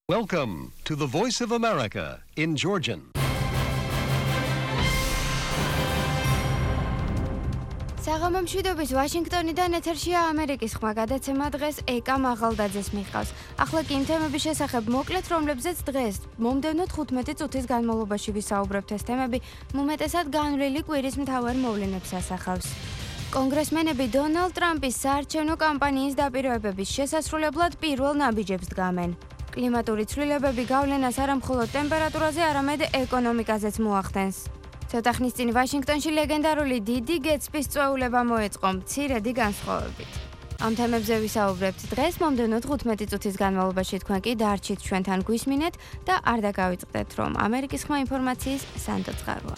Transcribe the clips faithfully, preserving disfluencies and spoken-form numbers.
Welcome to the Voice of America in Georgian. საღამო მშვიდობის ვაშინგტონიდან ეთერშია ამერიკის ხმა გადაცემა დღეს ეკა მაღალდაძეს მიჰყავს. ახლა კი იმ თემების შესახებ მოკლედ, რომლებზეც დღეს მომდევნო თხუთმეტი წუთის განმავლობაში ვისაუბრებთ. ეს თემები უმეტესად განვლილი კვირის მთავარ მოვლენებს ასახავს. კონგრესმენები დონალდ ტრამპის საარჩევნო კამპანიის დაპირებების შესასრულებლად პირველ ნაბიჯებს დგამენ. კლიმატური ცვლილებები გავლენას არა მხოლოდ ტემპერატურაზე, არამედ ეკონომიკაზეც მოახდენს. ცოტა ხნის წინ ვაშინგტონში ლეგენდარული დიდი გეტსბის წვეულება მოეწყო მცირედი განსხვავებით. ამ თემებზე ვისაუბრებთ დღეს, მომდევნო თხუთმეტი წუთის განმავლობაში თქვენ კი დარჩით ჩვენთან გვისმინეთ და არ დაგავიწყდეთ, რომ ამერიკის ხმა ინფორმაციის სანდო წყაროა.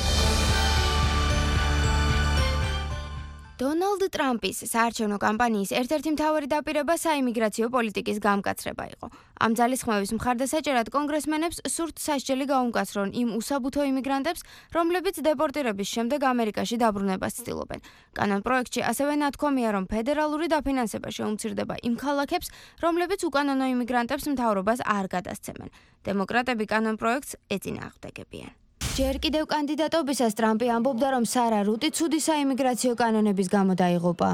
დონალდ ტრამპის საარჩევნო კამპანიის ერთ-ერთი მთავარი დაპირება საიმიგრაციო პოლიტიკის გამკაცრება იყო. ამ ძალისხმევის მხარდასაჭერად კონგრესმენებს სურთ სასჯელი გაუმკაცრონ იმ უსაბუთო იმიგრანტებს, რომლებიც დეპორტირების შემდეგ ამერიკაში დაბრუნებას ცდილობენ. კანონპროექტში ასევე ნათქვამია, რომ ფედერალური დაფინანსება შეუმცირდება იმ ქალაქებს, რომლებიც უკანონო იმიგრანტებს მთავრობას არ გადასცემენ. დემოკრატები კანონპროექტს ეწინააღმდეგებიან. ჯერ კიდევ კანდიდატობისას ტრამპი ამბობდა, რომ სარა რუტი ცუდი საიმიგრაციო კანონების გამო დაიღუპა.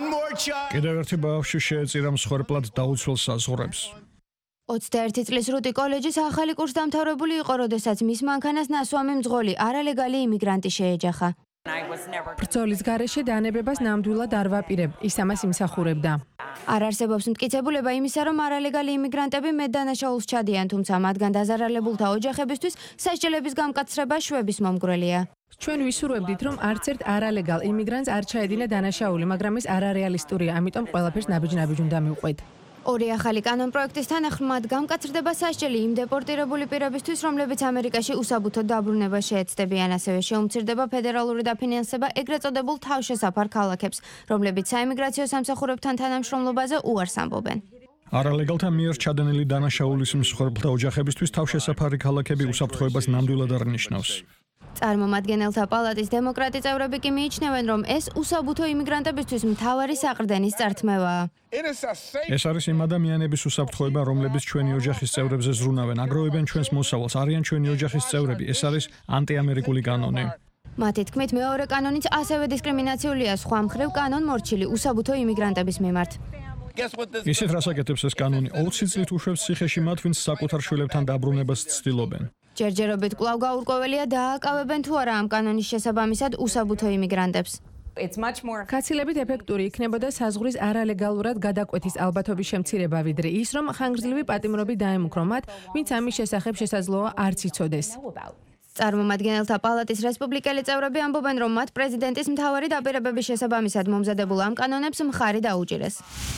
კიდევ ერთი ბავშვი შეეწირა მსხვერპლად დაუცველ საზღვრებს. ოცდაერთი წლის რუტი კოლეჯის ახალი კურსდამთავრებული იყო, როდესაც მის მანქანას ნასვამი მძღოლი არალეგალი იმიგრანტი შეეჯახა. ბრძოლის გარეშე დანებებას ნამდვილად არ ვაპირებ, ის ამას იმსახურებდა. არ არსებობს მტკიცებულება იმისა, რომ არალეგალი იმიგრანტები მეტ დანაშაულს ჩადიან, თუმცა მათგან დაზარალებულთა ოჯახებისთვის სასჯელების გამკაცრება შვების მომგვრელია. ჩვენ ვისურვებდით, რომ არც ერთ არალეგალ იმიგრანტს არ ჩაედინა დანაშაული, მაგრამ ეს არარეალისტურია, ამიტომ ყველაფერს ნაბიჯ-ნაბიჯ უნდა მივყვეთ. ორი ახალი კანონპროექტის თანახმად მათ გამკაცრდება სასჯელი იმ დეპორტირებული პირებისთვის, რომლებიც ამერიკაში უსაბუთოდ დაბრუნებას შეეცდებიან, ასევე შეუმცირდება ფედერალური დაფინანსება ეგრეთ წოდებულ თავშესაფარ ქალაქებს, რომლებიც საიმიგრაციო სამსახურებთან თანამშრომლობაზე უარს ამბობენ. არალეგალთა მიერ ჩადენილი დანაშაულის მსხვერპლთა ოჯახებისთვის თავშესაფარი ქალაქები უსაფრთხოებას ნამდვილად არ ნიშნავს. წარმომადგენელთა პალატის დემოკრატი წევრები კი მიიჩნევენ, რომ ეს უსაბუთო იმიგრანტებისთვის მთავარი საყრდენის წართმევაა. ეს არის იმ ადამიანების უსაფრთხოება, რომლებიც ჩვენი ოჯახის წევრებზე ზრუნავენ, აგროვებენ ჩვენს მოსავალს, არიან ჩვენი ოჯახის წევრები. ეს არის ანტიამერიკული კანონი. მათი თქმით, მეორე კანონიც ასევე დისკრიმინაციულია სხვა მხრივ კანონმორჩილი უსაბუთო იმიგრანტების მიმართ. ისეთ რას აკეთებს ეს კანონი? ოცი წლით უშვებს ციხეში მათ, ვინც საკუთარ შვილებთან დაბრუნებას ცდილობენ. ჯერჯერობით კვლავ გაურკვეველია დააკავებენ თუ არა ამ კანონის შესაბამისად უსაბუთო იმიგრანტებს. კაცილებით ეფექტური იქნებოდა საზღვრის არალეგალურად გადაკვეთის ალბათობის შემცირება, ვიდრე ის, რომ ხანგრძლივი პატიმრობით დაემუქრო მათ, ვინც ამის შესახებ შესაძლოა არც იცოდეს. წარმომადგენელთა პალატის რესპუბლიკელი წევრები ამბობენ, რომ მათ პრეზიდენტის მთავარი დაპირებების შესაბამისად მომზადებულ ამ კანონებს მხარი დაუჭირეს.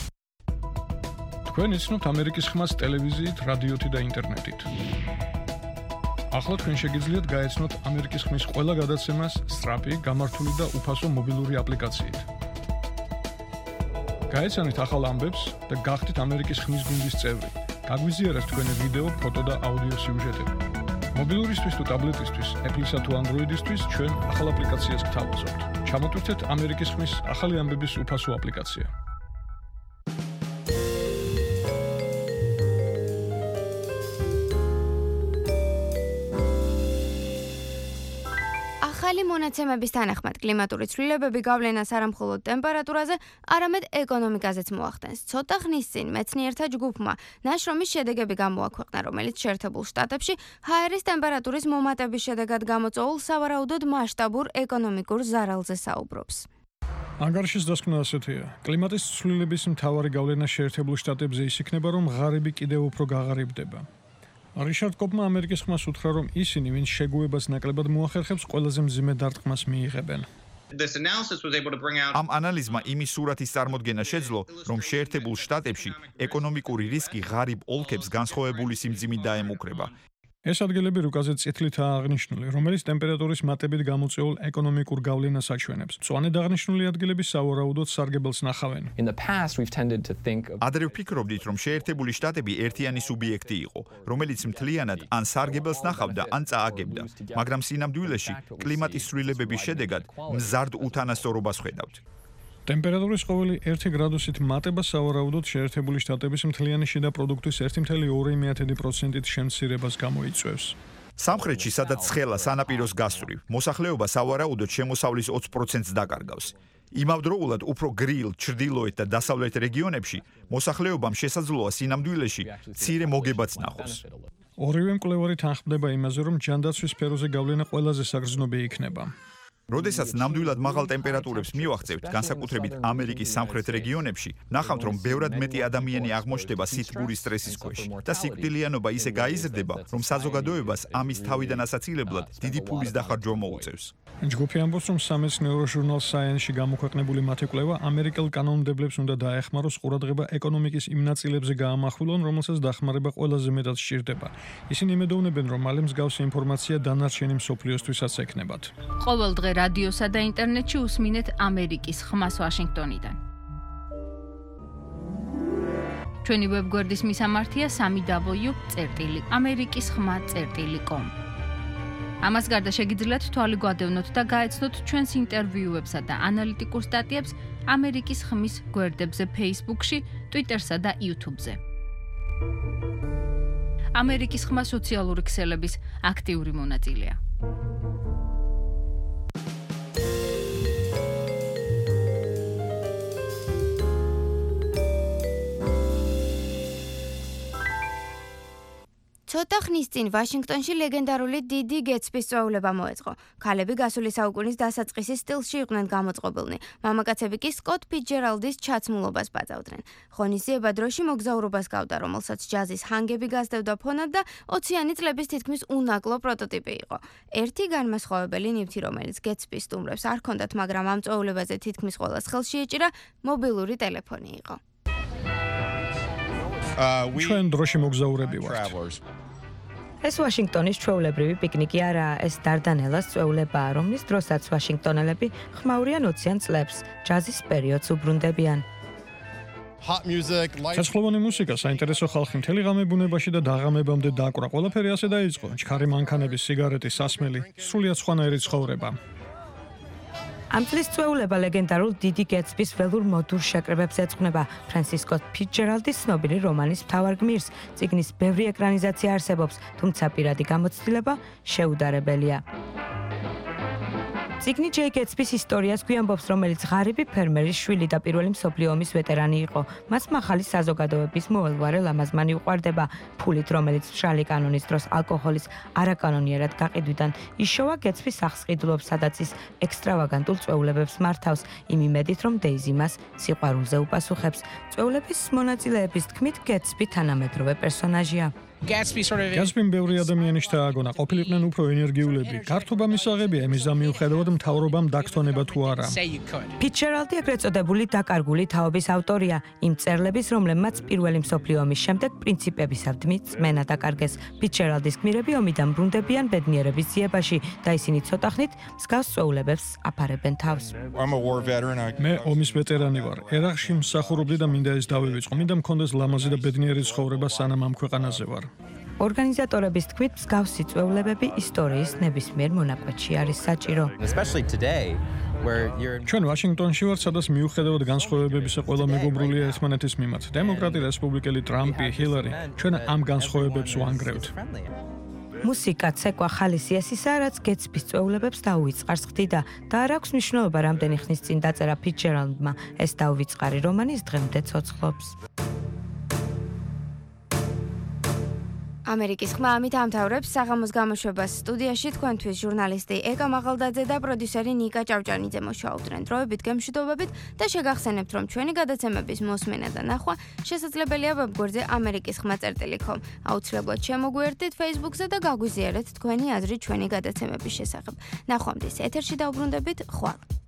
თქვენ იცნობთ ამერიკის ხმას ტელევიზიით, რადიოთი და ინტერნეტით. ახლა თქვენ შეგიძლიათ გაეცნოთ ამერიკის ხმის ყველა გადაცემას სწრაფი, გამართული და უფასო მობილური აპლიკაციით. გაეცანით ახალ ამბებს და გახდით ამერიკის ხმის გუნდის წევრი. გაგვიზიარეთ თქვენი ვიდეო, ფოტო და აუდიო სიუჟეტები. მობილურისთვის თუ ტაბლეტისთვის, Apple-ისა თუ Android-ისთვის ჩვენ ახალ აპლიკაციას გთავაზობთ. ჩამოტვირთეთ ამერიკის ხმის ახალი ამბების უფასო აპლიკაცია. ახალი მონაცემების თანახმად კლიმატური ცვლილებები გავლენას არა მხოლოდ ტემპერატურაზე, არამედ ეკონომიკაზეც მოახდენს. ცოტა ხნის წინ მეცნიერთა ჯგუფმა ნაშრომის შედეგები გამოაქვეყნა, რომელიც შეერთებულ შტატებში ჰაერის ტემპერატურის მომატების შედეგად გამოწვეულ სავარაუდოდ მასშტაბურ ეკონომიკურ ზარალზე საუბრობს. ანგარიშის დასკვნა ასეთია. კლიმატის ცვლილების მთავარი გავლენა შეერთებულ შტატებზე ის იქნება, რომ ღარიბი კიდევ უფრო გაღარიბდება. რიშარდ კოპმა ამერიკის ხმას უთხრა, რომ ისინი, ვინც შეგუებას ნაკლებად მოახერხებს, ყველაზე მძიმე დარტყმას მიიღებენ. ამ ანალიზმა იმის სურათის წარმოდგენა შეძლო, რომ შეერთებულ შტატებში ეკონომიკური რისკი ღარიბ ოლქებს განსხვავებული სიმძიმით დაემუქრება. ეს ადგილები რუკაზე წითლითაა აღნიშნული, რომელიც ტემპერატურის მატებით გამოწვეულ ეკონომიკურ გავლენას აჩვენებს. მწვანედ აღნიშნული ადგილები სავარაუდოდ სარგებელს ნახავენ. ადრე ვფიქრობდით, რომ შეერთებული შტატები ერთიანი სუბიექტი იყო, რომელიც მთლიანად ან სარგებელს ნახავდა, ან წააგებდა, მაგრამ სინამდვილეში კლიმატის ცვლილებების შედეგად მზარდ უთანასწორობას ხედავთ. ტემპერატურის ყოველი ერთი გრადუსით მატება სავარაუდოდ შეერთებული შტატების მთლიანი შიდა პროდუქტის ერთი კoma ორი პროცენტით შემცირებას გამოიწვევს. სამხრეთში, სადაც ცხელა სანაპიროს გასწვრივ, მოსახლეობა სავარაუდოდ შემოსავლის ოცი პროცენტს დაკარგავს. იმავდროულად უფრო გრილ, ჩრდილოეთ და დასავლეთ რეგიონებში მოსახლეობამ შესაძლოა სინამდვილეში მცირე მოგებაც ნახოს. ორივე მკვლევარი თანხმდება იმაზე, რომ ჯანდაცვის სფეროზე გავლენა ყველაზე საგრძნობი იქნება. როდესაც ნამდვილად მაღალ ტემპერატურებს მივახცევთ, განსაკუთრებით ამერიკის სამხრეთ რეგიონებში, ნახავთ, რომ ბევრად მეტი ადამიანი აღმოჩნდება სითბური სტრესის ქვეშ და სიკვდილიანობა ისე გაიზრდება, რომ საზოგადოებას ამის თავიდან ასაცილებლად დიდი ფულის დახარჯვა მოუწევს. ჯგუფი ამბობს, რომ სამეცნიერო ჟურნალ Science-ში გამოქვეყნებული მათი კვლევა ამერიკელ კანონმდებლებს უნდა დაეხმაროს ყურადღება ეკონომიკის იმ ნაწილებზე გაამახვილონ, რომელსაც დახმარება ყველაზე მეტად სჭირდება. ისინი იმედოვნებენ, რომ მალე მსგავსი ინფორმაცია დანარჩენი მსოფლიოსთვისაც ექნებათ. ყოველდღე რადიოსა და ინტერნეტში უსმინეთ ამერიკის ხმას ვაშინგტონიდან. ჩვენი ვებგვერდის მისამართია სამი დაბლიუ წერტილი ამერიკის ხმა წერტილი კომ. ამას გარდა შეგიძლიათ თვალი გვადევნოთ და გაეცნოთ ჩვენს ინტერვიუებსა და ანალიტიკურ სტატიებს ამერიკის ხმის გვერდებზე Facebook-ში, Twitter-სა და YouTube-ზე. ამერიკის ხმა სოციალური ქსელების აქტიური მონაწილეა. ცოტა ხნის წინ ვაშინგტონში ლეგენდარული დიდი გეტსბის წვეულება მოეწყო. ქალები გასული საუკუნის დასაწყისის სტილში იყვნენ გამოწყობილნი. მამაკაცები კი სკოტ ფიცჯერალდის ჩაცმულობას ბაძავდნენ. ღონისძიება დროში მოგზაურობას გავდა, რომელსაც ჯაზის ჰანგები გასდევდა ფონად და ოციანი წლების თითქმის უნაკლო პროტოტიპი იყო. ერთი განმასხვავებელი ნივთი, რომელიც გეტსბის სტუმრებს არ ჰქონდათ, მაგრამ ამ წვეულებაზე თითქმის ყველას ხელში ეჭირა, მობილური ტელეფონი იყო. ჩვენ დროში მოგზაურები ვართ. ეს ვაშინგტონის ჩვეულებრივი პიკნიკი არაა, ეს დარდანელას წვეულებაა, რომლის დროსაც ვაშინგტონელები ხმაურიან ოციან წლებს, ჯაზის პერიოდს უბრუნდებიან. ცეცხლოვანი მუსიკა, საინტერესო ხალხი მთელი ღამე ბუნებაში და დაღამებამდე დაკვრა. ყველაფერი ასე დაიწყო. ჩქარი მანქანების, სიგარეტის, სასმელი, სრულიად სხვანაირი ცხოვრება. ამ წლის წვეულება ლეგენდარულ დიდი გეტსბის ველურ მოდურ შეკრებებს ეძღვნება. ფრენსის სკოტ ფიცჯერალდის ცნობილი რომანის მთავარ გმირს. წიგნის ბევრი ეკრანიზაცია არსებობს, თუმცა პირადი გამოცდილება შეუდარებელია. წიგნი ჯეი გეტსბის ისტორიას გვიამბობს, რომელიც ღარიბი ფერმერის შვილი და პირველი მსოფლიო ომის ვეტერანი იყო. მას მახალი საზოგადოების მოელვარე ლამაზმანი უყვარდება. ფულით, რომელიც მშრალი კანონის დროს ალკოჰოლის არაკანონიერად გაყიდვიდან იშოვა, გეტსბი სახს ყიდულობს, სადაც ის ექსტრავაგანტულ წვეულებებს მართავს, იმ იმედით, რომ დეიზი მას სიყვარულზე უპასუხებს. წვეულების მონაწილეების თქმით, გეტსბი თანამედროვე პერსონაჟია. გეტსბიმ ბევრი ადამიანი შთააგონა, ყოფილიყვნენ უფრო ენერგიულები. გართობა მისაღებია იმის მიუხედავად მთავრობამ დაგთონება თუ არა. ფიცჯერალდი ეგრეთ წოდებული დაკარგული თაობის ავტორია, იმ წერლების, რომლებმაც პირველი მსოფლიო ომის შემდეგ პრინციპებისადმი წმენა დაკარგეს. ფიცჯერალდის გმირები ომიდან ბრუნდებიან ბედნიერების ძიებაში და ისინი ცოტა ხნით მსგავს წვეულებებს აფარებენ თავს. მე ომის ვეტერანი ვარ. ერაყში მსახურობდი და მინდა ეს დავივიწყო. მინდა მქონდეს ლამაზი და ბედნიერი ცხოვრება, სანამ ამ ქვეყანაზე ვარ. ორგანიზატორების თქმით, მსგავსი წვეულებები ისტორიის ნებისმიერ მონაკვეთში არის საჭირო. ჩვენ ვაშინგტონში ვართ, სადაც მიუხედავად განსხვავებებისა ყველა მეგობრულია ერთმანეთის მიმართ. დემოკრატი, რესპუბლიკელი, ტრამპი, ჰილარი, ჩვენ ამ განსხვავებებს ვანგრევთ. მუსიკა, ცეკვა, ხალისი ეს ისაა, რაც გეტსბის წვეულებებს დაუვიწყარს ხდიდა და არ აქვს მნიშვნელობა, რამდენი ხნის წინ დაწერა ფიცჯერალდმა ეს დაუვიწყარი რომანი დღემდე ცოცხლობს. ამერიკის ხმა ამით ამთავრებს საღამოს გამოშვებას. სტუდიაში თქვენთვის ჟურნალისტი ეკა მაღალდაძე და პროდიუსერი ნიკა ჭავჭანიძე მუშაობდნენ. დროებით გემშვიდობებით და შეგახსენებთ, რომ ჩვენი გადაცემების მოსმენა და ნახვა შესაძლებელია ვებგვერდზე ამერიკის ხმა წერტილი კომ. აუცილებლად შემოგვიერთდით Facebook-ზე და გაგვიზიარეთ თქვენი აზრი ჩვენი გადაცემების შესახებ. ნახვამდის ეთერში დავბრუნდებით, ხვალ.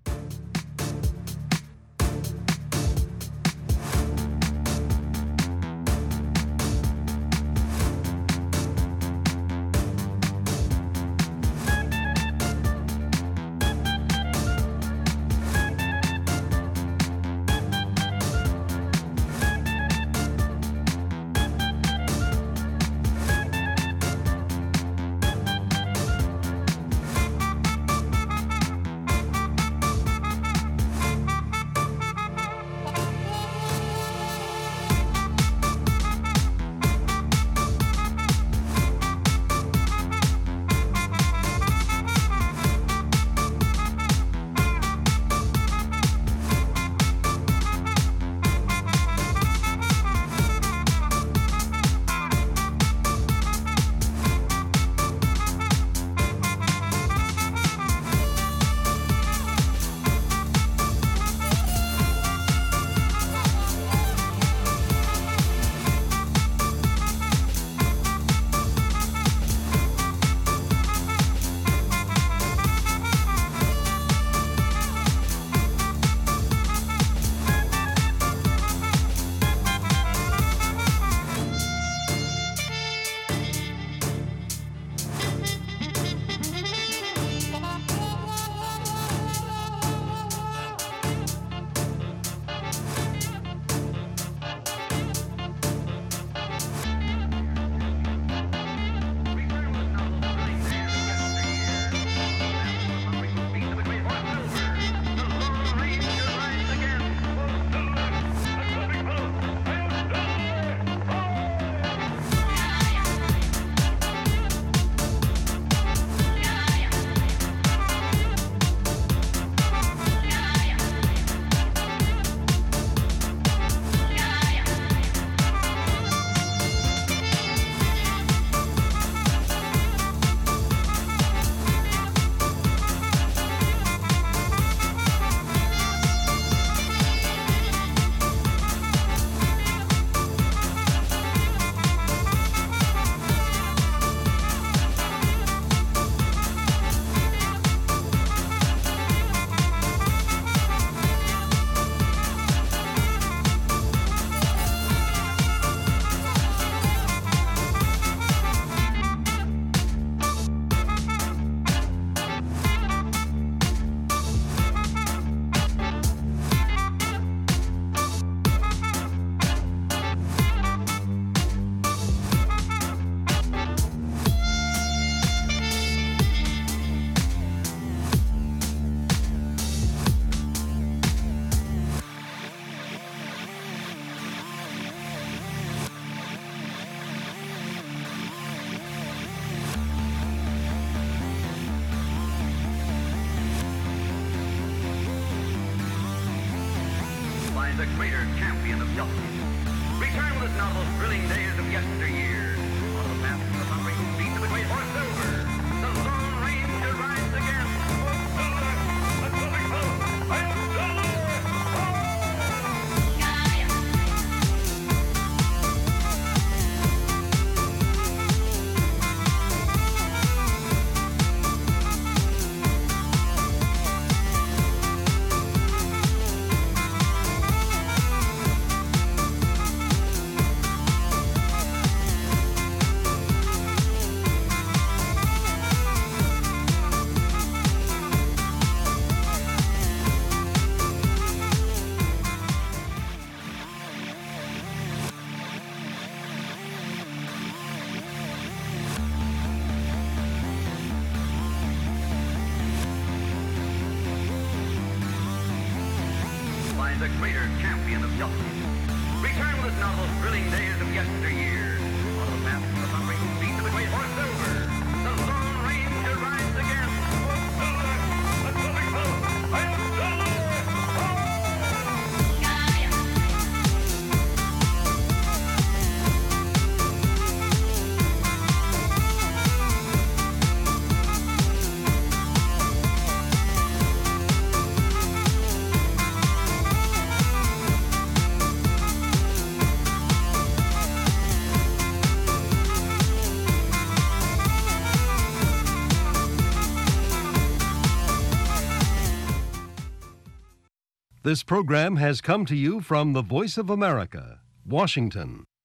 greater champion of justice. Return with us now those thrilling days of yesteryear. On the path to the hungry who beat to the great for silver. The Lone Ranger rides again. For silver, the silver coat, I am silver. The greater champion of justice. Return with us now those thrilling days of yesteryear. On the path to the hungry who beat to the great for silver. The Lone Ranger rides again. For silver, the silver coat, I am silver. This program has come to you from the Voice of America, Washington.